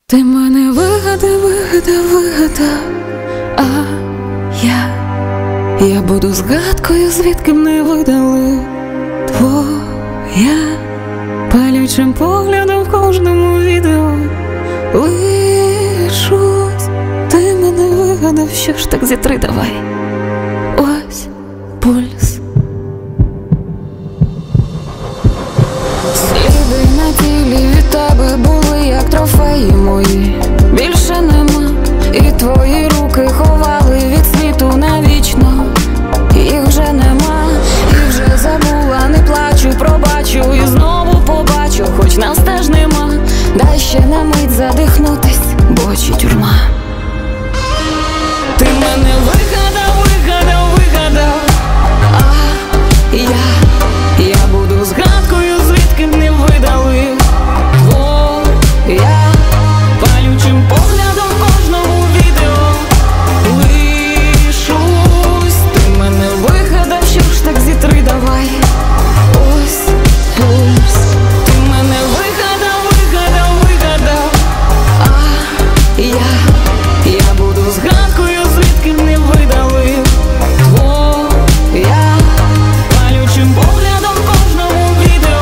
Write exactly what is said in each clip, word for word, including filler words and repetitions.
Ти мене вигадав, вигадав, вигадав, а я, я буду згадкою, звідки мене видали. Твоя палючим поглядом в кожному відео лишусь. Ти мене вигадав, що ж так зітри давай. Ось пульс. Сліди на тілі від тебе були, як трофеї мої. Більше нема, і твої руки ховали від світу навічно. Їх вже нема, і вже забула, не плачу, пробачу і знову побачу, хоч нас теж нема. Дай ще на мить задихнутись, бо очі тюрма. Ти мене вигадав, вигадав, вигадав, а я, я буду згадкою, звідки не видали. Твоя палючим поглядом в кожному відео лишусь. Ти мене вигадав, що ж так зітри давай. Ось пульс. Ти мене вигадав, вигадав, вигадав, а я, я буду згадкою, звідки не видали. Твоя палючим поглядом в кожному відео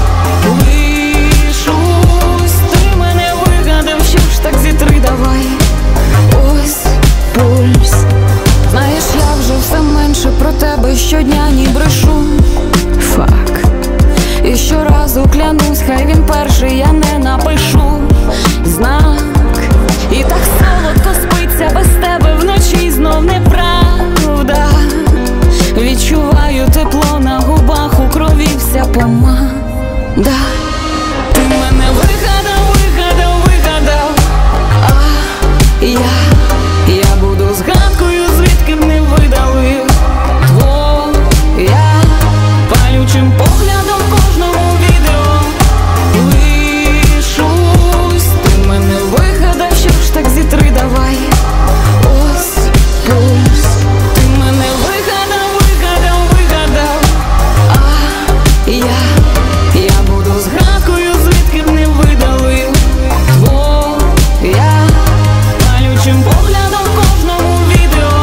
лишусь. Ти мене вигадав, що ж так зітри давай. Ось пульс. Знаєш, я вже все менше про тебе щодня ні брешу. Фак. І щоразу клянусь, хай він перший, я не напишу знак. І так солодко спиться без тебе вночі, знов неправда. Відчуваю тепло на губах, у крові вся помада. Ти мене вигадав, вигадав, вигадав, а я, я буду згадкою, звідки не видали. Твоя палючим поглядом в кожному відео лишусь. Ти мене вигадав, що ж так зітри давай. Ось пульс. Ти мене вигадав, вигадав, вигадав, а я, я буду згадкою, звідки не видали. Твоя палючим поглядом в кожному відео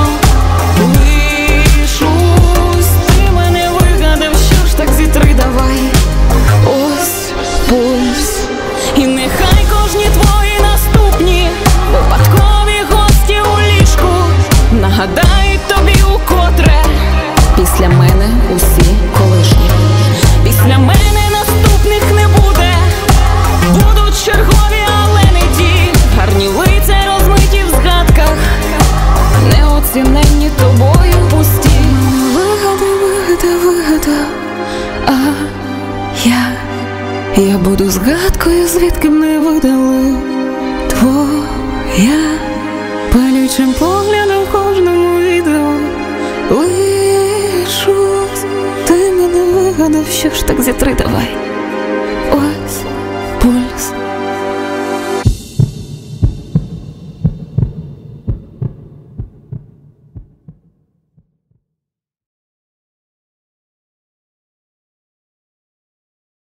лишусь. Ти мене вигадав, що ж так зітри давай. Ось пульс. І нехай кожні твої наступні випадкові гості у ліжку нагадають тобі укотре: після мене усі колишні. Після мене наступних не буде. Будуть чергові, але не ті. Гарні лиця розмиті в згадках, неоціненні тобою пусті. Вигадав, вигадав, вигадав, а я, я буду згадкою, звідки мене видали. Твоя палючим поглядом в кожному відео лишусь. Ти мене вигадав, що ж так зітри давай.